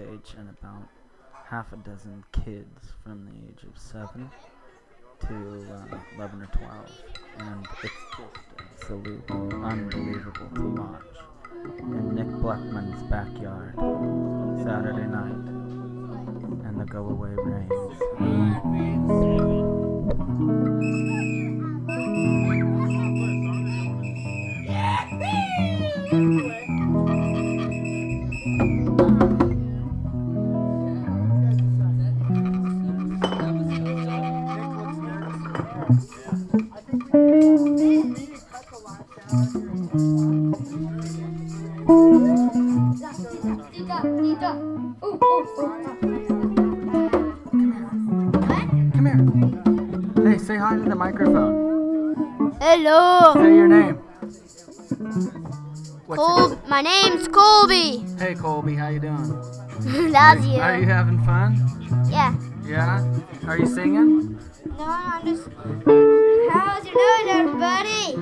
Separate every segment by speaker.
Speaker 1: stage, and about half a dozen kids from the age of 7 to 11 or 12. And it's just absolutely unbelievable to watch in Nick Blackman's backyard Saturday night, and the go-away rains. Come here. Hey, say hi to the microphone.
Speaker 2: Hello.
Speaker 1: Say your name.
Speaker 2: My name's Colby.
Speaker 1: Hey, Colby, how you doing?
Speaker 2: That's you.
Speaker 1: Are you having fun?
Speaker 2: Yeah.
Speaker 1: Yeah? Are you singing?
Speaker 2: No, I'm just. How's you doing, everybody?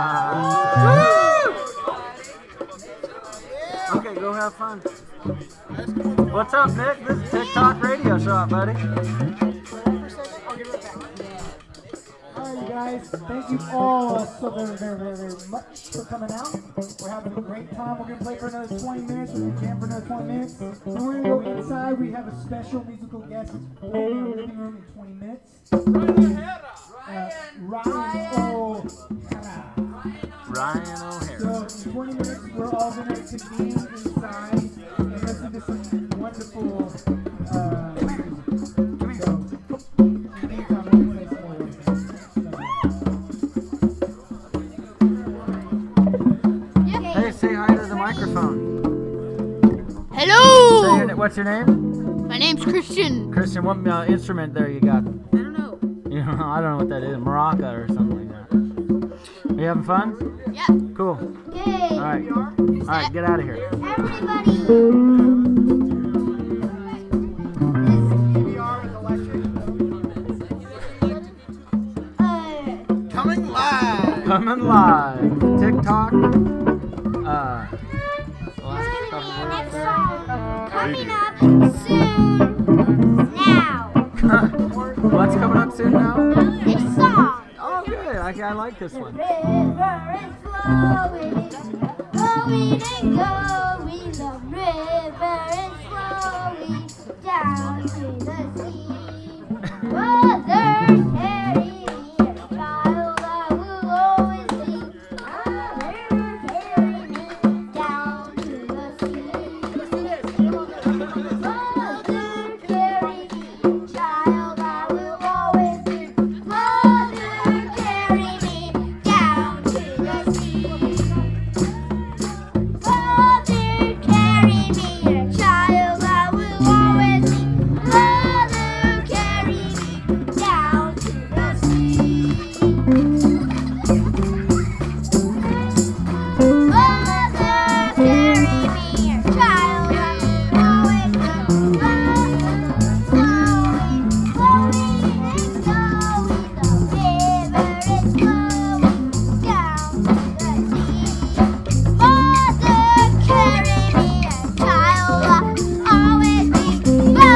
Speaker 1: Okay, go have fun. What's up, Nick? This is TikTok Radio Shop, buddy.
Speaker 3: Alright, guys, thank you all so very much for coming out. We're having a great time. We're going to play for another 20 minutes. We're going to jam for another 20 minutes. Then we're going to go inside. We have a special musical guest playing in our living room in 20 minutes.
Speaker 1: Ryan O'Hara.
Speaker 3: So in 20 minutes, we're all going to convene inside and listen to some wonderful music.
Speaker 1: Hey, say hi to the microphone.
Speaker 2: Hello.
Speaker 1: What's your name?
Speaker 2: My name's Christian.
Speaker 1: Christian, what instrument there you got?
Speaker 2: I don't know.
Speaker 1: You know, I don't know what that is. Maraca or something like that. Are you having fun?
Speaker 2: Yeah.
Speaker 1: Cool.
Speaker 2: Okay.
Speaker 1: All right, get out of here.
Speaker 2: Everybody.
Speaker 1: Coming live. TikTok.
Speaker 2: Next song coming up soon. Now.
Speaker 1: What's coming up soon now?
Speaker 2: Next song.
Speaker 1: Oh, good. I like this one.
Speaker 2: River is flowing, flowing and going. The river is flowing down to the sea. Mother carry me, a child I will always be. Mother carry me down to the sea. Mother carry me, child I will always be. Mother carry me down to the sea. Mother carry me, a child I will always be. Mother carry me down to the sea. Mother carry me, a child I will always be. Flowing, flowing and going. The river is flowing down to the sea. Mother carry me, a child I will always be.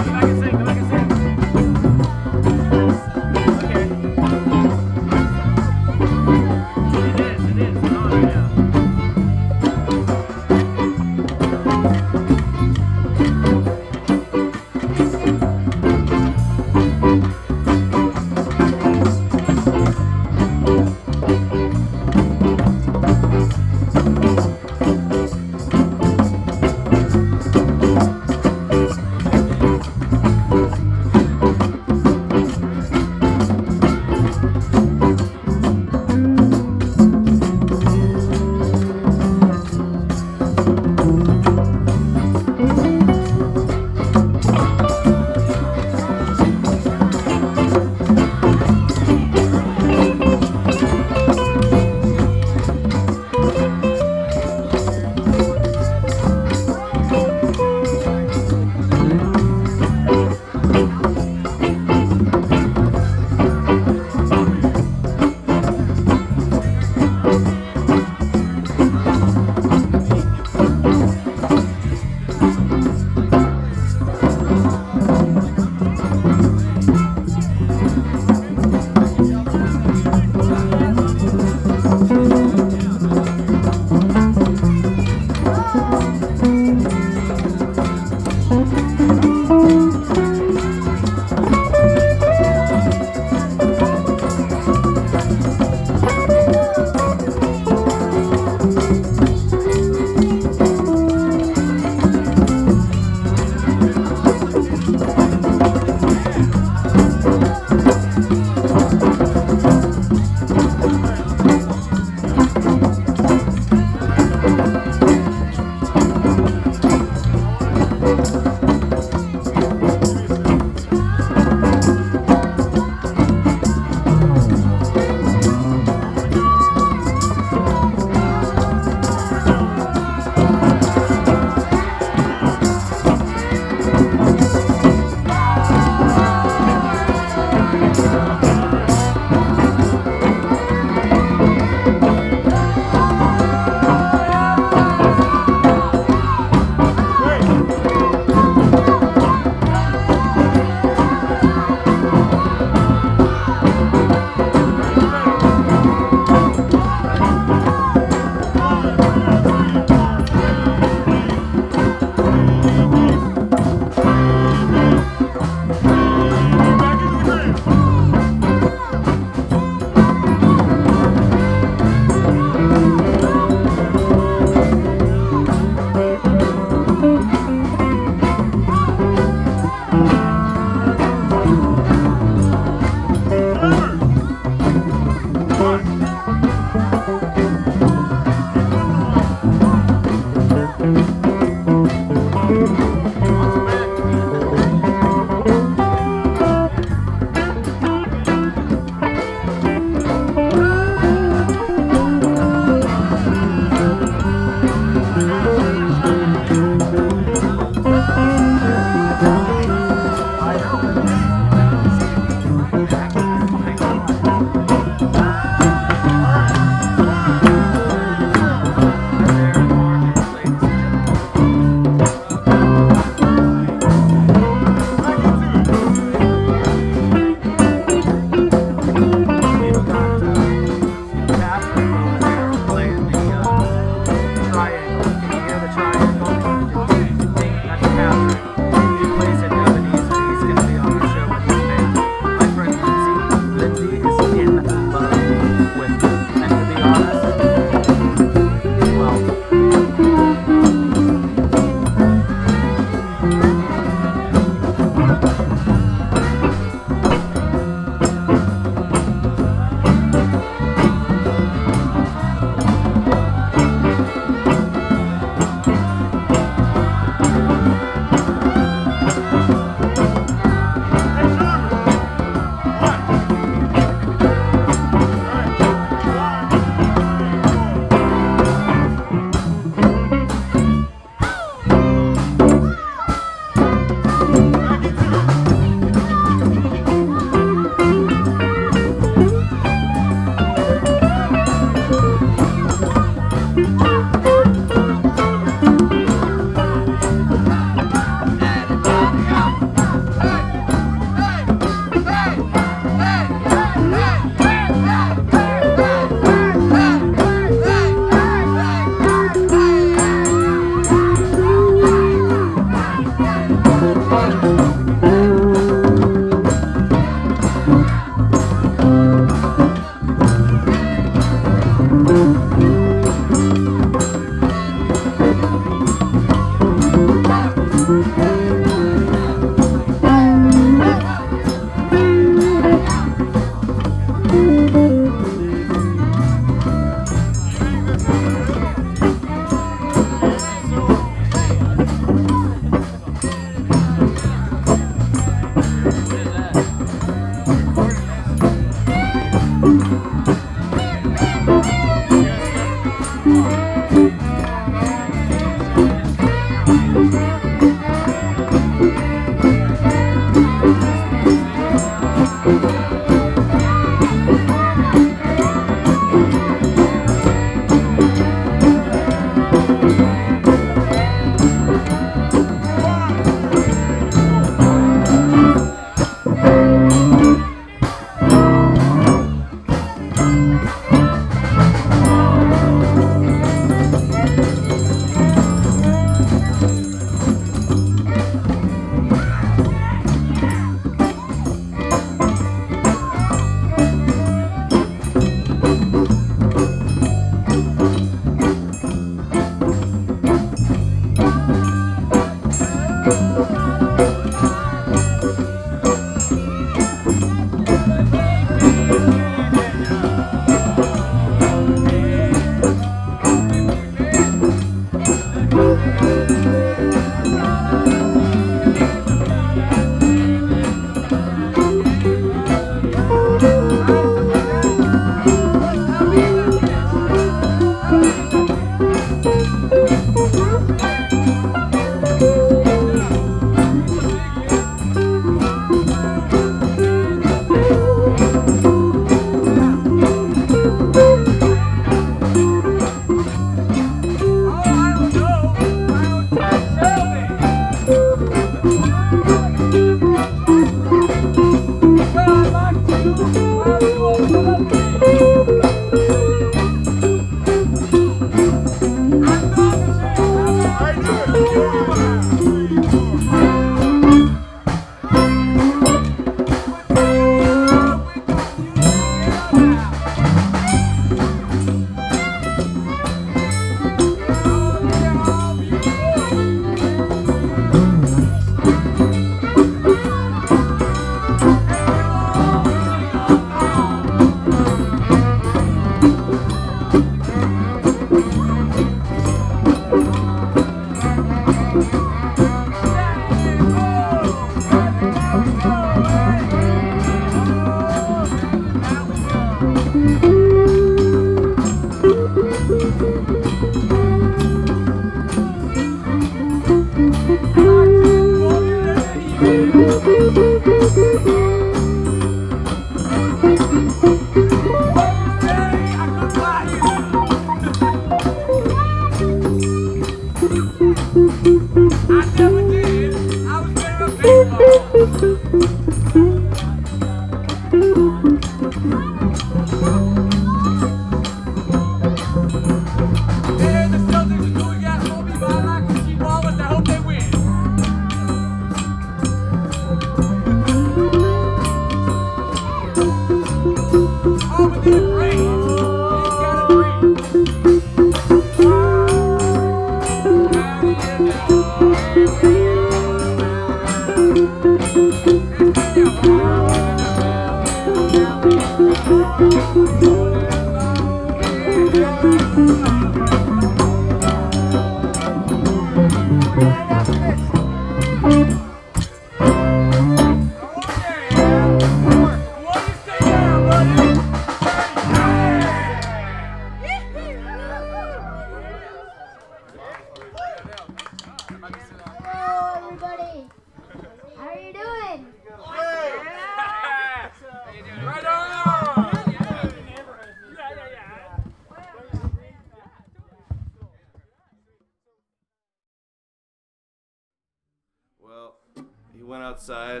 Speaker 4: Outside,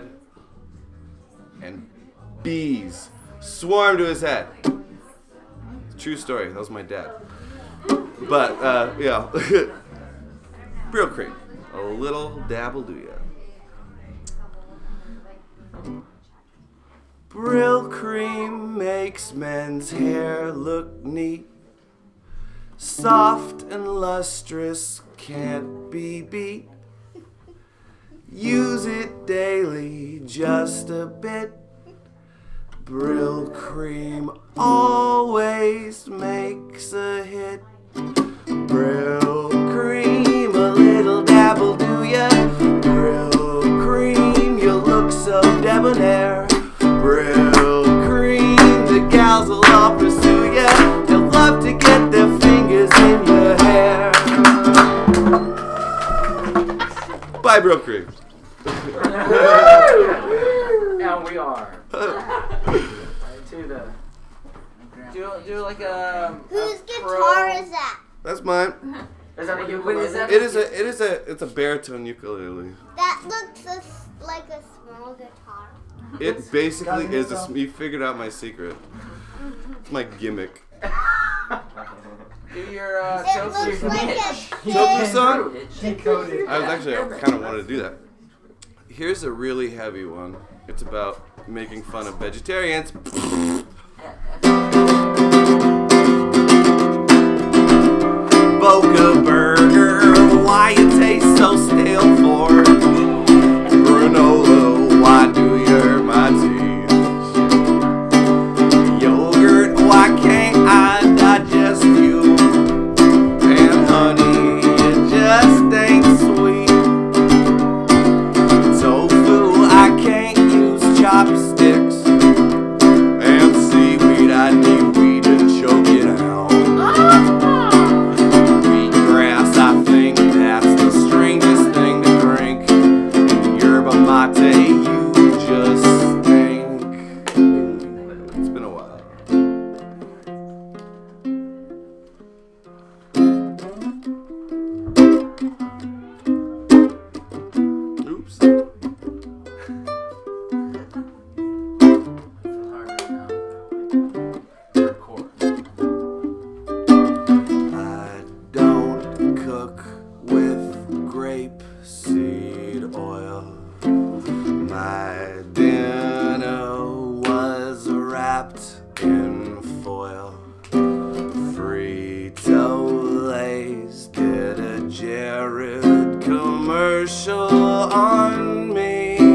Speaker 4: and bees swarmed to his head. True story. That was my dad. But yeah, Brill Cream, a little dabble do ya. Brill Cream makes men's hair look neat, soft and lustrous, can't be beat. Use it daily, just a bit. Brill Cream always makes a hit. Brill Cream, a little dabble do ya. Brill Cream, you look so debonair. Brill Brill Creek.
Speaker 5: And we are. To the. Do like a.
Speaker 2: Whose
Speaker 5: a
Speaker 2: guitar is that?
Speaker 4: That's mine.
Speaker 5: Is that a ukulele?
Speaker 4: It's a baritone ukulele.
Speaker 2: That looks like a small guitar.
Speaker 4: It basically is. You figured out my secret. It's my gimmick.
Speaker 5: Do your
Speaker 2: It looks like a
Speaker 4: Tofu
Speaker 2: big...
Speaker 4: song?
Speaker 3: Decoded.
Speaker 4: I kind of wanted to do that. Here's a really heavy one. It's about making fun of vegetarians. Boca Burger, why you taste so stale for? Granola, why do you hurt my teeth? Yogurt, why can't I digest you? And honey, it just ain't sweet. Tofu, I can't use chopsticks. And seaweed, I need weed to choke it out. Wheatgrass, I think that's the strangest thing to drink. And yerba mate, you just stink. It's been a while. Oops. I don't cook with grape seed oil. My dinner was wrapped in foil. Frito-Lays did a Jared commercial on me.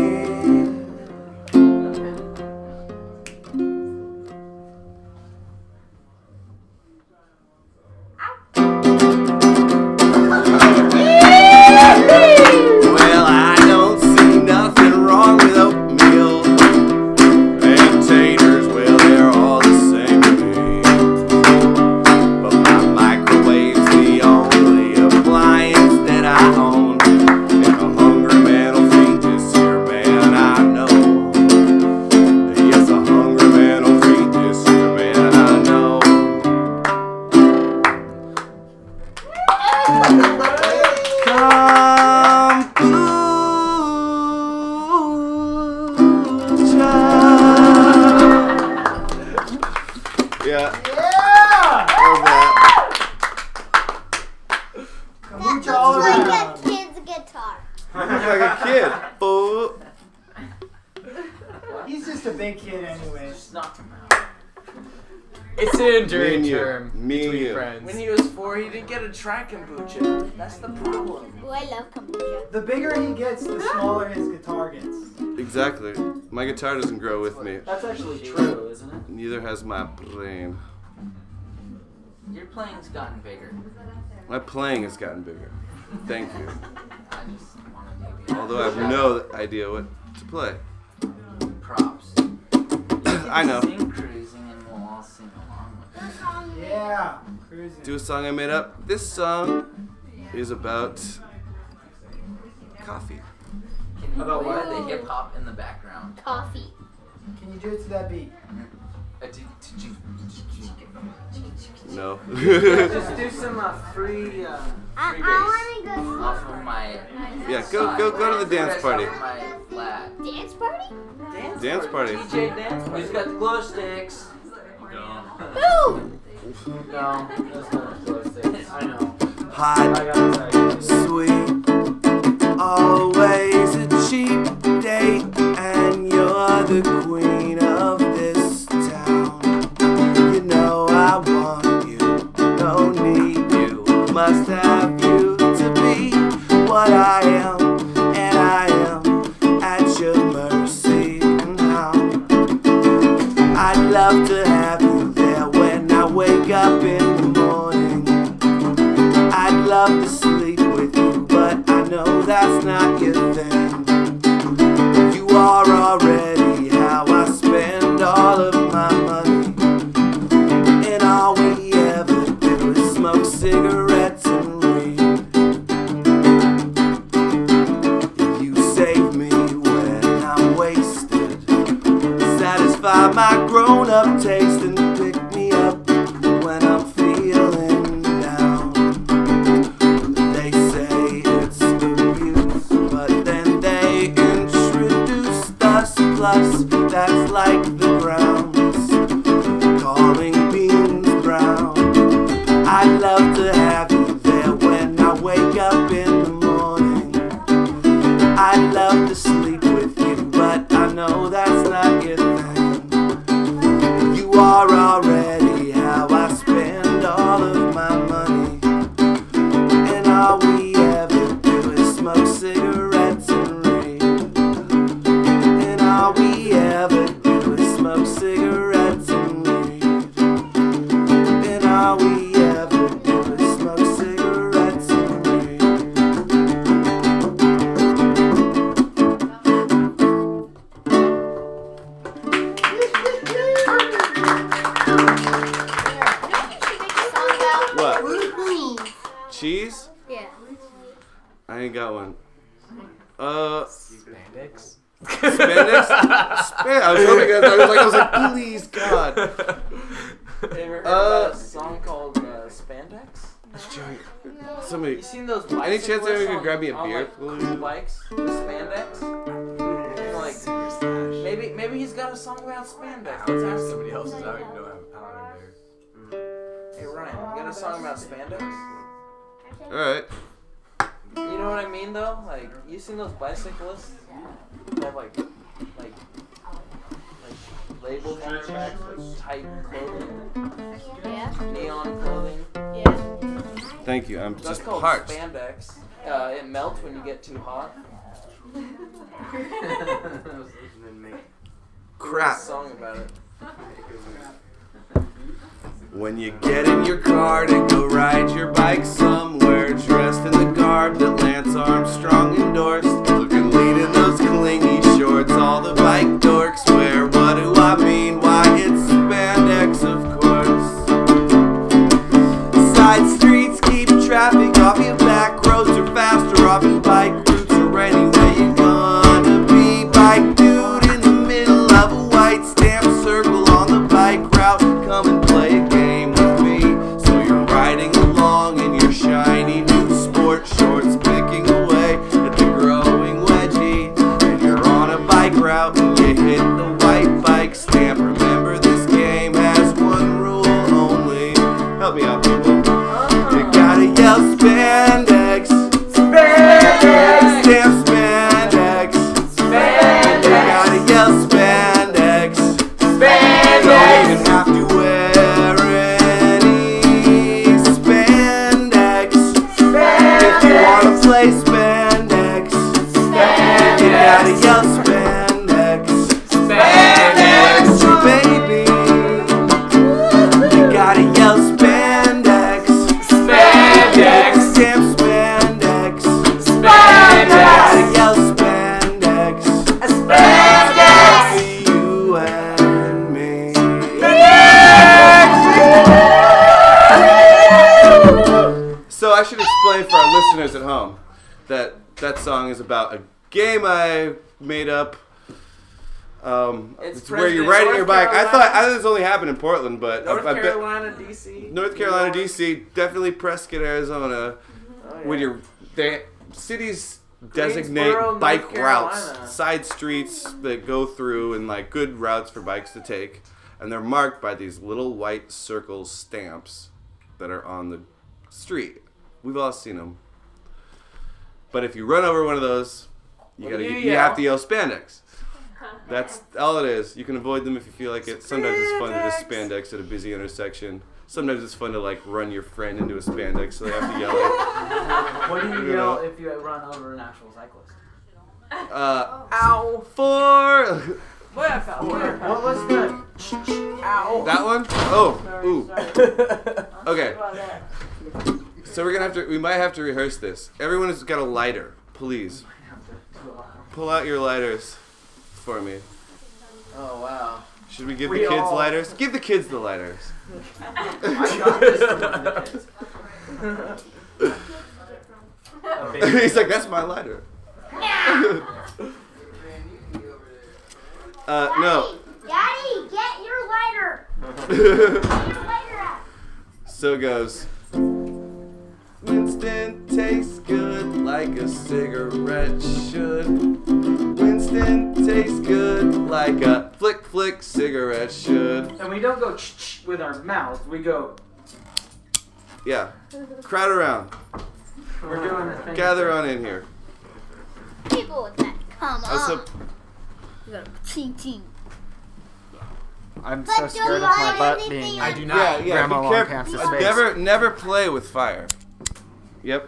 Speaker 4: Well, I don't see nothing wrong with oatmeal and taters. Well, they're all the same to me. But my microwave's the only appliance that I own. And a hungry man will feed this here man, I know. Yes, a hungry man will feed this here man, I know. Yeah. Love that.
Speaker 2: That looks like a kid's guitar.
Speaker 4: Looks like a kid. Fool.
Speaker 3: He's just a big kid anyway.
Speaker 5: It's an
Speaker 4: Me
Speaker 5: enduring
Speaker 4: and you.
Speaker 5: term
Speaker 4: Me and
Speaker 5: between
Speaker 4: you.
Speaker 5: friends. When he was 4, he didn't get a try kombucha. That's the problem.
Speaker 2: Oh, I love kombucha.
Speaker 3: The bigger he gets, the smaller his guitar gets.
Speaker 4: Exactly. My guitar doesn't grow with me.
Speaker 5: That's actually true, isn't it?
Speaker 4: Neither has my brain.
Speaker 6: Your playing's gotten bigger.
Speaker 4: My playing has gotten bigger. Thank you.
Speaker 6: I just want to give you
Speaker 4: Although I have no idea what to play.
Speaker 6: props.
Speaker 4: I know.
Speaker 6: Sing cruising and we'll all sing along with it.
Speaker 3: Yeah. Cruising.
Speaker 4: Do a song I made up. This song is about coffee.
Speaker 6: Can you
Speaker 5: About
Speaker 6: play
Speaker 5: what?
Speaker 6: the hip hop in the background?
Speaker 2: Coffee.
Speaker 3: Can you do it to that beat?
Speaker 4: No.
Speaker 5: Just do some free.
Speaker 2: I
Speaker 6: bass.
Speaker 2: want to go
Speaker 6: Off of my
Speaker 4: Yeah, go to the dance party.
Speaker 6: Off of my flat.
Speaker 2: dance party.
Speaker 4: Dance party.
Speaker 5: DJ dance.
Speaker 6: Who's got the glow sticks?
Speaker 2: Who?
Speaker 5: No, that's not close to it. I know. I
Speaker 4: Hot,
Speaker 5: gotta tell you.
Speaker 4: sweet, always a cheap date, and you're the queen of this town. You know I want you, don't need you, must have you to be what I am, and I am at your mercy now. I'd love to have you there when I wake up in the morning. I'd love to sleep with you, but I know that's not your thing. You are already how I spend all of my money, and all we ever do is smoke cigarettes and read. my grown-up taste and pick me up when I'm feeling down. They say it's abuse, but then they introduced us. Plus, that's like the grounds, calling beans brown. I'd love to have you there when I wake up in the morning. I'd love to sleep with you, but I know that's not your thing. You are already how I spend all of my money, and all we ever do is smoke cigarettes and read. And all we ever do is smoke cigarettes and read. And all we ever do is smoke cigarettes and read. What? Cheese?
Speaker 2: Yeah.
Speaker 4: I ain't got one.
Speaker 5: Spandex?
Speaker 4: Spandex? I was hoping that I was like, please, God.
Speaker 5: Have you ever heard about a song called Spandex?
Speaker 4: Somebody.
Speaker 5: You seen those bicyclists?
Speaker 4: Any chance anyone could grab me a
Speaker 5: on,
Speaker 4: beer,
Speaker 5: like,
Speaker 4: please?
Speaker 5: cool bikes with spandex? Like, maybe he's got a song about spandex. Let's ask somebody else's. I don't even know how they're. Hey Ryan, you got a song about spandex?
Speaker 4: Alright.
Speaker 5: You know what I mean though? Like, you seen those bicyclists? They have like labels on their backs, like tight clothing,
Speaker 2: Yeah.
Speaker 5: neon clothing.
Speaker 2: Yeah.
Speaker 4: Thank you. I'm
Speaker 5: That's
Speaker 4: just
Speaker 5: called
Speaker 4: parched.
Speaker 5: spandex. It melts when you get too hot.
Speaker 4: Crap.
Speaker 5: A song about it.
Speaker 4: When you get in your car to go ride your bike somewhere, dressed in the garb that Lance Armstrong endorsed, looking lean in those clingy shorts all the bike dorks wear. What do I mean? Why, it's spandex, of course. Side streets keep traffic off your back roads are faster off your bike routes or anywhere you're gonna be. Bike dude in the middle of a white stamp circle on the bike route. Come and play a game with me. So you're riding along in your shiny new sport shorts, picking away at the growing wedgie. And you're on a bike route and you hit the white bike stamp. Remember, this game has one rule only. Help me out, people. You gotta yell spandex. Spandex. Stamp spandex. Spandex. You gotta yell spandex. Spandex. Don't even have to wear any spandex. Spandex. If you wanna play spandex, spandex. You gotta yell spandex. Spandex. Baby, you gotta yell spandex. Spandex. Stamp spandex. Spandex. You gotta yell spandex. Spandex. You and me. So I should explain for our listeners at home that that song is about a game I made up. It's where you're riding your bike. I thought this only happened in Portland, but
Speaker 5: North
Speaker 4: I bet
Speaker 5: Carolina, DC.
Speaker 4: North Carolina, DC, definitely Prescott, Arizona.
Speaker 5: Oh, yeah.
Speaker 4: When cities designate
Speaker 5: Greensboro,
Speaker 4: bike
Speaker 5: North Carolina.
Speaker 4: routes, side streets that go through, and like good routes for bikes to take, and they're marked by these little white circle stamps that are on the street. We've all seen them. But if you run over one of those, you have to yell spandex. That's all it is. You can avoid them if you feel like it. Sometimes it's fun to just spandex at a busy intersection. Sometimes it's fun to like run your friend into a spandex, so they have to yell it.
Speaker 6: What do you yell if you run over an actual cyclist?
Speaker 4: Ow! For
Speaker 5: Boy, I fell.
Speaker 6: What was the?
Speaker 5: Ow.
Speaker 4: that one? Oh, ooh.
Speaker 6: Sorry.
Speaker 4: Okay. So we might have to rehearse this. Everyone has got a lighter, please. Pull out your lighters for me.
Speaker 5: Oh, wow.
Speaker 4: Should we give the kids lighters? Give the kids the lighters.
Speaker 6: I got this from one of the kids.
Speaker 4: He's like, that's my lighter. No.
Speaker 2: Daddy, get
Speaker 4: So it goes. Winston tastes good like a cigarette should. Winston tastes good like a flick flick cigarette should.
Speaker 6: And we don't go with our mouths. We go.
Speaker 4: Yeah. Crowd around.
Speaker 6: We're doing the thing.
Speaker 4: Gather on in here.
Speaker 2: People with that come
Speaker 4: Also,
Speaker 2: on. You go ching ching.
Speaker 1: I'm
Speaker 2: But
Speaker 1: so
Speaker 2: don't
Speaker 1: scared of my
Speaker 2: write
Speaker 1: butt
Speaker 2: anything
Speaker 1: being.
Speaker 2: on-
Speaker 6: I do
Speaker 4: yeah,
Speaker 6: not.
Speaker 4: yeah.
Speaker 1: Grandma
Speaker 4: Be
Speaker 1: Long
Speaker 4: careful.
Speaker 1: Pants' face.
Speaker 4: Never play with fire. Yep.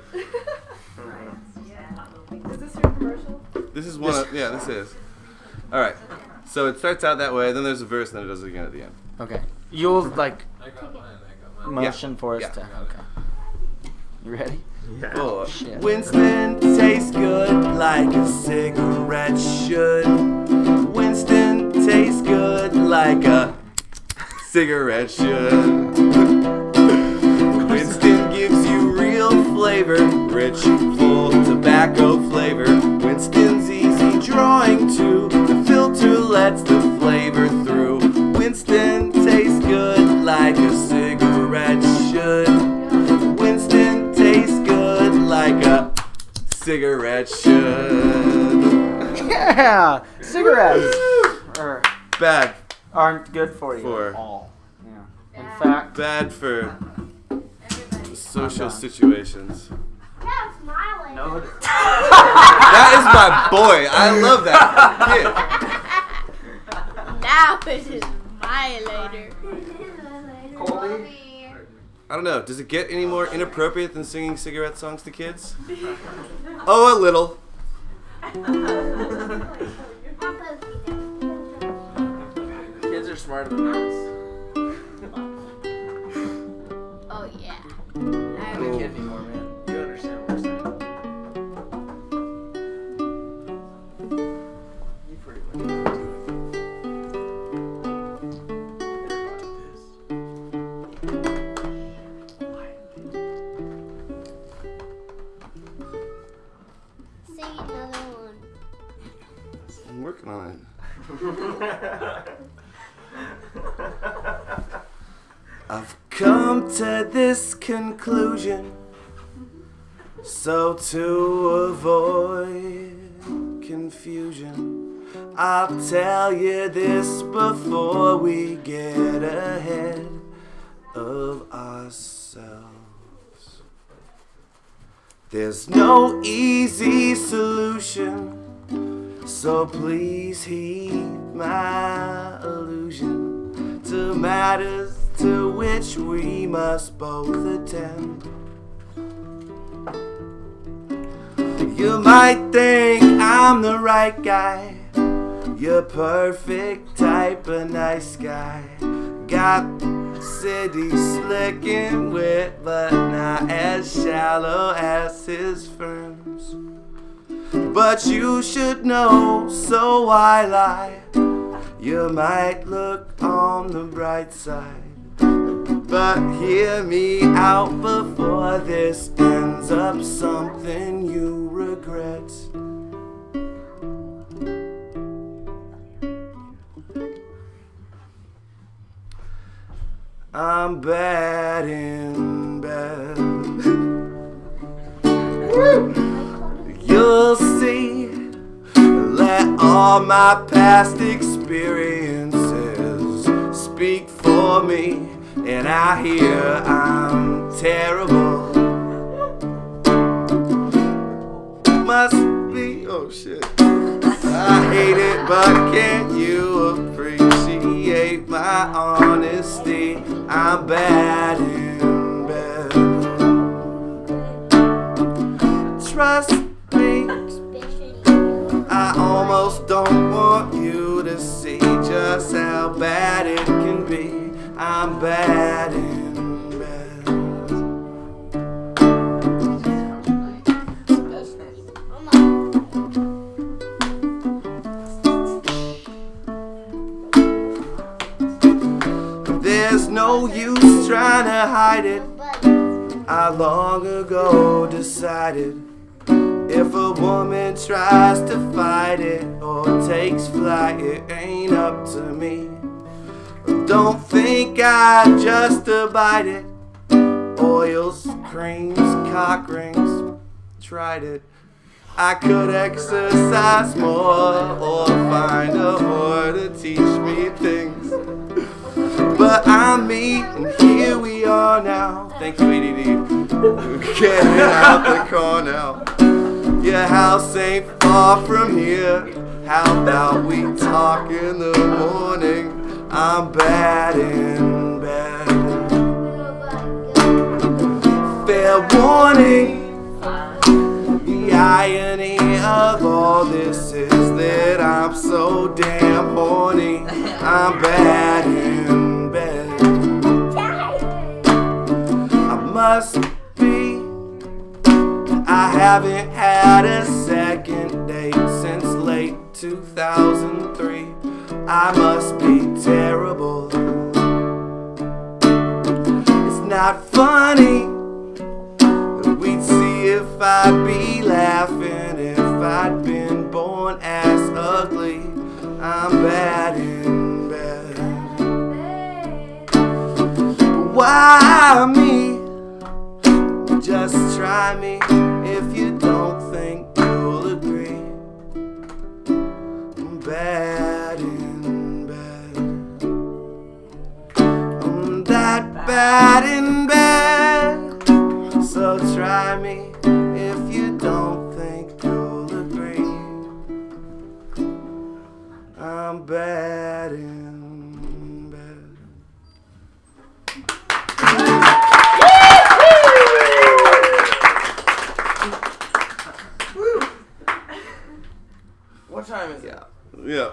Speaker 7: Is this your commercial?
Speaker 4: This is one of, yeah, this is. Alright. So it starts out that way, then there's a verse, and then it does it again at the end.
Speaker 1: Okay. You'll like
Speaker 8: I got mine. I got mine.
Speaker 1: motion for us
Speaker 4: Yeah.
Speaker 1: to. Okay. You ready?
Speaker 4: Oh,
Speaker 1: Shit.
Speaker 4: Winston tastes good like a cigarette should. Winston tastes good like a cigarette should. Winston gives you real flavor, rich, full tobacco flavor. Winston's easy drawing too. The filter lets the flavor through. Winston tastes good like a cigarette should. Winston tastes good like a cigarette should.
Speaker 1: Yeah. Cigarettes
Speaker 4: Bad.
Speaker 1: aren't good for you
Speaker 4: For-
Speaker 1: at all. Yeah. In fact,
Speaker 4: Bad for social
Speaker 1: I'm done.
Speaker 4: situations.
Speaker 2: Now smiling.
Speaker 1: no.
Speaker 4: That is my boy. I love that kid.
Speaker 2: Now it is my later.
Speaker 4: I don't know. Does it get any more inappropriate than singing cigarette songs to kids? Oh, a little.
Speaker 5: Kids are smarter than us.
Speaker 2: Oh yeah.
Speaker 5: I'm not a kid anymore, man. You understand what we're saying? You pretty much do it.
Speaker 2: Sing another one.
Speaker 4: I'm working on it. I've come to this conclusion. So to avoid confusion, I'll tell you this before we get ahead of ourselves. There's no easy solution, so please heed my allusion to matters to which we must both attend. You might think I'm the right guy, you're perfect type of nice guy. Got city slicking wit, but not as shallow as his firms. But you should know, so why lie? You might look on the bright side. But hear me out before this ends up something you regret. I'm bad in bed. You'll see, let all my past experiences speak for me. And I hear I'm terrible. Must be, oh shit. I hate it, but can't you appreciate my honesty? I'm bad in bed. Trust me, I almost don't want you to see just how bad it can be. I'm bad in bed. There's no use trying to hide it. I long ago decided if a woman tries to fight it or takes flight, it ain't up to me. Don't think I just abide it. Oils, creams, cock rings, tried it. I could exercise more or find a whore to teach me things. But I'm me, and here we are now. Thank you, EDD. Getting out the car now. Your house ain't far from here. How about we talk in the morning? I'm bad in bed. Fair warning. The irony of all this is that I'm so damn horny. I'm bad in bed. I must be. I haven't had a second date since late 2003. I must be terrible. It's not funny. We'd see if I'd be laughing if I'd been born as ugly. I'm bad in bed. Why me? Just try me if you don't think you'll agree. I'm bad in bed. I'm that bad in bed. So try me if you don't think you'll agree. I'm bad in bed.
Speaker 5: What time is it?
Speaker 4: Yeah.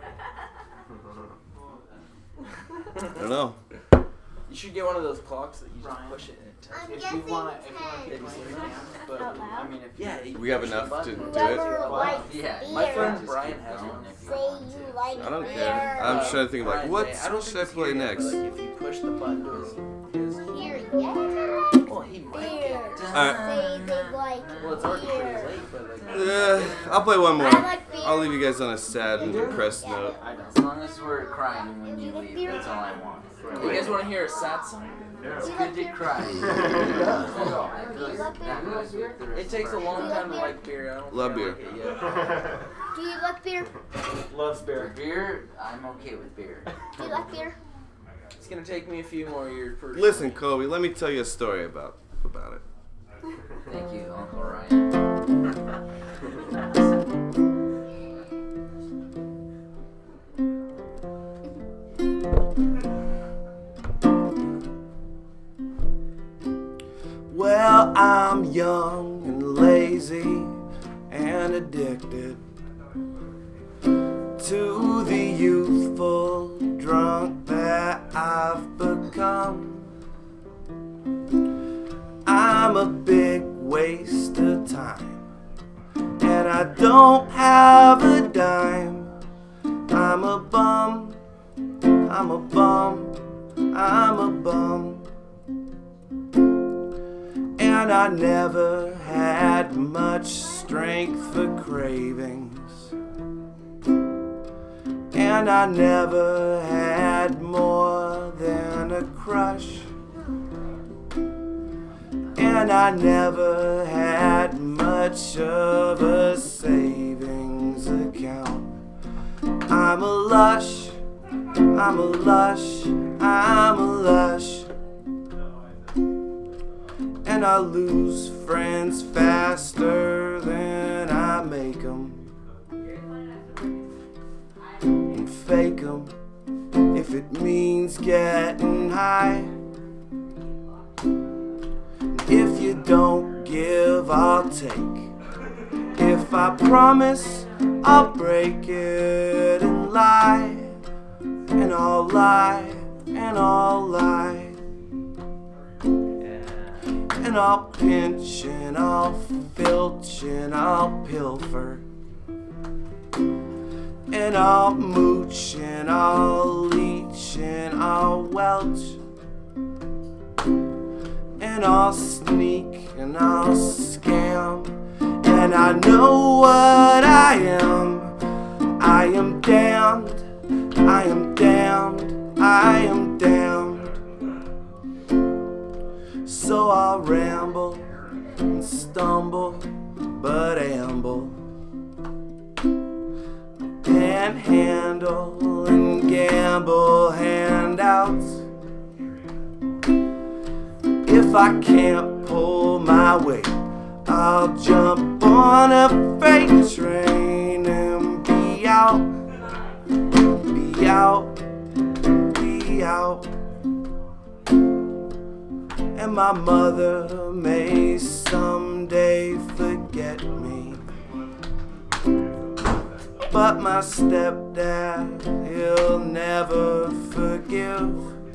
Speaker 4: I don't know.
Speaker 5: You should get one of those clocks that you just push it and it tells
Speaker 2: I'm
Speaker 5: you.
Speaker 8: If you
Speaker 2: guessing
Speaker 8: wanna
Speaker 2: 10.
Speaker 8: but I mean, if
Speaker 5: Yeah,
Speaker 4: We have enough to do it.
Speaker 2: Whoever likes
Speaker 8: yeah,
Speaker 2: beer,
Speaker 5: my friend Brian has one.
Speaker 2: say you like
Speaker 4: I don't
Speaker 2: beer.
Speaker 4: care. I'm trying to think of like,
Speaker 5: Brian,
Speaker 4: what
Speaker 5: I don't
Speaker 4: should I
Speaker 5: think he's
Speaker 4: play
Speaker 5: here yet,
Speaker 4: next?
Speaker 5: but, like, if you push the button to his
Speaker 2: Here, yeah.
Speaker 5: well, he might
Speaker 2: Beer.
Speaker 5: get.
Speaker 4: Alright.
Speaker 2: Say they like
Speaker 5: Well, it's already pretty
Speaker 2: beer.
Speaker 5: late, but like.
Speaker 4: I'll play one more.
Speaker 2: I like beer.
Speaker 4: I'll leave you guys on a sad and depressed note.
Speaker 8: as long as we're crying when you leave, that's all I want.
Speaker 5: You guys want to hear a sad song?
Speaker 8: It's good to cry.
Speaker 2: Do you like beer?
Speaker 5: It takes a long time to like beer. I don't
Speaker 4: Love
Speaker 5: think I
Speaker 4: beer.
Speaker 5: like it yet.
Speaker 2: Do you like beer?
Speaker 6: Loves beer.
Speaker 8: Beer, I'm okay with beer.
Speaker 2: Do you like beer?
Speaker 5: It's gonna take me a few more years. Personally.
Speaker 4: Listen, Kobe, let me tell you a story about it.
Speaker 8: Thank you, Uncle Ryan.
Speaker 4: Well, I'm young and lazy and addicted to the youthful drunk that I've become. I'm a big waste of time, and I don't have a dime. I'm a bum, I'm a bum, I'm a bum. And I never had much strength for cravings, and I never had more than a crush, and I never had much of a savings account. I'm a lush, I'm a lush, I'm a lush. And I lose friends faster than I make 'em, and fake 'em if it means getting high. If you don't give, I'll take. If I promise, I'll break it and lie, and I'll lie, and I'll lie. And I'll pinch and I'll filch and I'll pilfer, and I'll mooch and I'll leech and I'll welch, and I'll sneak and I'll scam, and I know what I am. I am damned, I am damned, I am damned. So I'll ramble and stumble, but amble, panhandle and gamble handouts. If I can't pull my weight, I'll jump on a freight train and be out, be out, be out. And my mother may someday forget me, but my stepdad, he'll never forgive.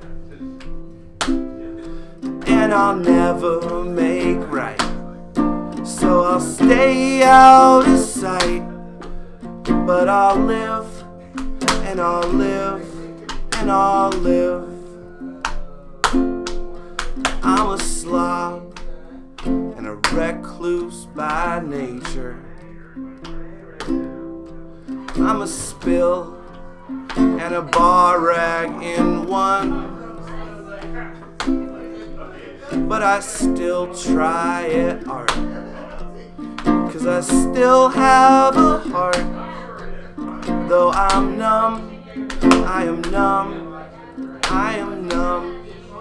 Speaker 4: And I'll never make right, so I'll stay out of sight. But I'll live, and I'll live, and I'll live. I'm a slob and a recluse by nature. I'm a spill and a bar rag in one, but I still try at art, 'cause I still have a heart. Though I'm numb, I am numb, I am numb.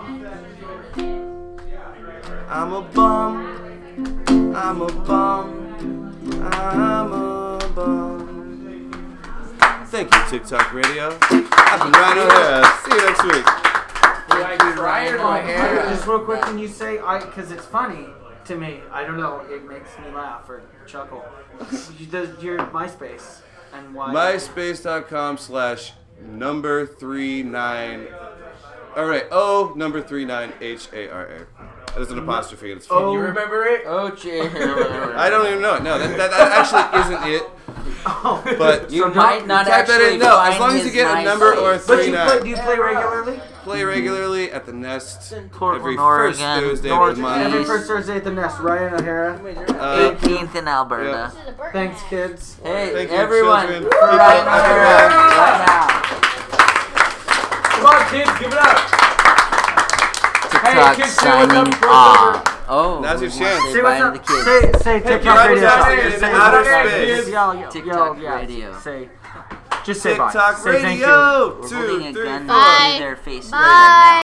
Speaker 4: I'm a bum, I'm a bum, I'm a bum. Thank you, TikTok Radio. I've been Rhino.
Speaker 7: Yeah, see you next week.
Speaker 5: Do I cry or do I hair?
Speaker 6: Just real quick, can you say, because it's funny to me, I don't know, it makes me laugh or chuckle. Your MySpace and why?
Speaker 7: MySpace.com/number39. All right, O number 39 HARA. There's an apostrophe and it's funny.
Speaker 5: You remember it?
Speaker 8: Oh, cheer.
Speaker 7: I don't even know it. No, that actually isn't it. But
Speaker 8: You might not
Speaker 7: type that
Speaker 8: actually
Speaker 7: in. No, as
Speaker 8: find
Speaker 7: long as you
Speaker 8: his
Speaker 7: get a number or a
Speaker 8: MySpace.
Speaker 6: But do
Speaker 7: 39.
Speaker 6: you play regularly?
Speaker 7: Play regularly at the Nest
Speaker 8: Portland,
Speaker 7: every first
Speaker 8: Oregon.
Speaker 7: Thursday of
Speaker 8: North
Speaker 7: the month.
Speaker 6: Every first Thursday at the Nest, Ryan O'Hara.
Speaker 8: 18th in Alberta.
Speaker 6: Thanks, kids.
Speaker 8: Hey,
Speaker 7: Thank you,
Speaker 8: everyone,
Speaker 7: children.
Speaker 8: for Ryan O'Hara right now.
Speaker 5: Come on, kids, give it up.
Speaker 8: TikTok
Speaker 5: kids, say what's up
Speaker 8: signing
Speaker 5: for
Speaker 8: off. Oh,
Speaker 7: Now's your
Speaker 8: we wanna
Speaker 7: chance.
Speaker 8: say
Speaker 6: Say
Speaker 8: bye
Speaker 6: what's
Speaker 8: to
Speaker 6: up.
Speaker 8: the kids.
Speaker 6: Say TikTok
Speaker 7: Right
Speaker 6: Radio.
Speaker 7: now,
Speaker 6: Just
Speaker 7: in
Speaker 6: say
Speaker 7: outer
Speaker 6: what's up.
Speaker 7: space.
Speaker 6: Just yell,
Speaker 8: TikTok
Speaker 6: yeah.
Speaker 8: Radio.
Speaker 6: Just say bye.
Speaker 7: TikTok
Speaker 6: Say thank you.
Speaker 7: Radio.
Speaker 8: We're
Speaker 7: 2,
Speaker 8: holding a
Speaker 7: 3,
Speaker 8: gun
Speaker 7: 4.
Speaker 8: to their face right
Speaker 2: Bye.
Speaker 8: now.